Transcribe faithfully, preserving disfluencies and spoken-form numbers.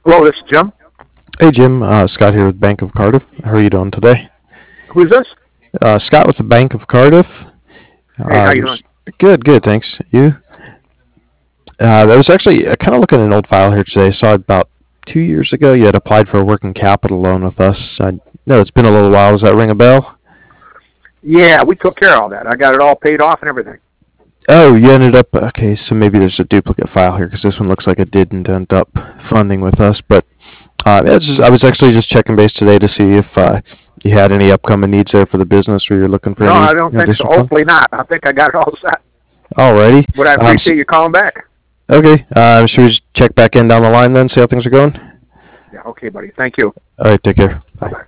Hello, this is Jim. Hey Jim, uh, Scott here with Bank of Cardiff. How are you doing today? Who's this? Uh, Scott with the Bank of Cardiff. Hey, how Uh, you doing? was, good, good, thanks. You? Uh, I was actually uh, kind of looking at an old file here today. I saw about two years ago you had applied for a working capital loan with us. I know it's been a little while. Does that ring a bell? Yeah, we took care of all that. I got it all paid off and everything. Oh, you ended up. Okay, so maybe there's a duplicate file here because this one looks like it didn't end up funding with us. But uh, yeah, it's just, I was actually just checking base today to see if uh, you had any upcoming needs there for the business, or you're looking for No, any I you don't know, think so. additional funds. Hopefully not. I think I got it all set. Alrighty. But I Um, s- appreciate you calling back. okay. Uh, should we just check back in down the line then, see how things are going? Yeah, okay, buddy. Thank you. All right. Take care. Bye Bye. bye.